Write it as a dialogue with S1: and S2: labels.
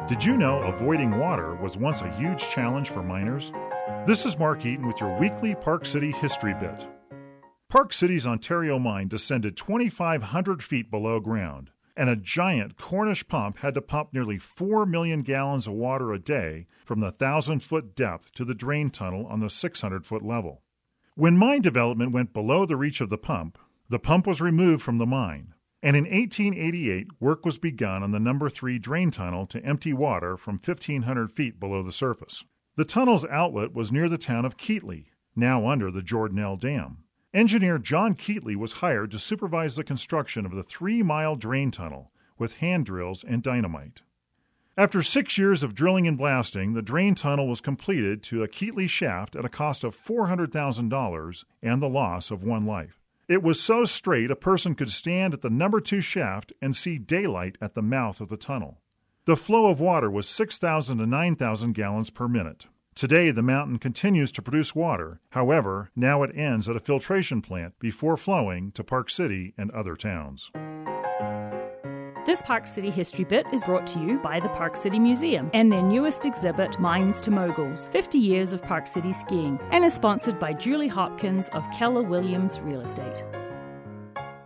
S1: Did you know avoiding water was once a huge challenge for miners? This is Mark Eaton with your weekly Park City History Bit. Park City's Ontario mine descended 2,500 feet below ground, and a giant Cornish pump had to pump nearly 4 million gallons of water a day from the 1,000-foot depth to the drain tunnel on the 600-foot level. When mine development went below the reach of the pump was removed from the mine. And in 1888, work was begun on the No. 3 drain tunnel to empty water from 1,500 feet below the surface. The tunnel's outlet was near the town of Keatley, now under the Jordanelle Dam. Engineer John Keatley was hired to supervise the construction of the 3-mile drain tunnel with hand drills and dynamite. After 6 years of drilling and blasting, the drain tunnel was completed to a Keatley shaft at a cost of $400,000 and the loss of one life. It was so straight a person could stand at the No. 2 shaft and see daylight at the mouth of the tunnel. The flow of water was 6,000 to 9,000 gallons per minute. Today, the mountain continues to produce water. However, now it ends at a filtration plant before flowing to Park City and other towns.
S2: This Park City History Bit is brought to you by the Park City Museum and their newest exhibit, Mines to Moguls, 50 Years of Park City Skiing, and is sponsored by Julie Hopkins of Keller Williams Real Estate.